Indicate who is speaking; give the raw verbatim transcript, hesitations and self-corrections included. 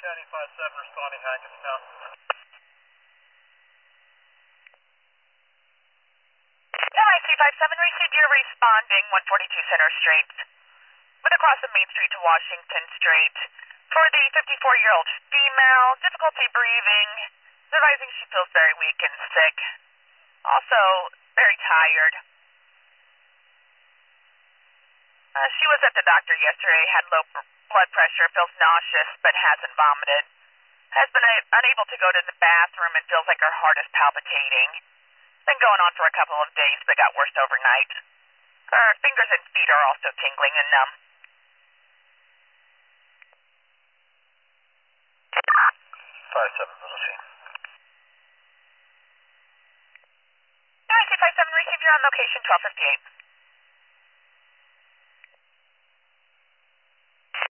Speaker 1: County five seven responding Hackettstown.
Speaker 2: N I C five seven received your responding one forty-two Center Street. With across the Main Street to Washington Street. For the fifty-four-year-old female, difficulty breathing, advising she feels very weak and sick. Also, very tired. Uh, she was at the doctor yesterday, had low blood pressure, feels nauseous, but hasn't vomited. Has been a- unable to go to the bathroom and feels like her heart is palpitating. Been going on for a couple of days, but got worse overnight. Her fingers and feet are also tingling and numb.
Speaker 1: five seven, Little
Speaker 2: N I C five seven, receive your on location twelve fifty-eight.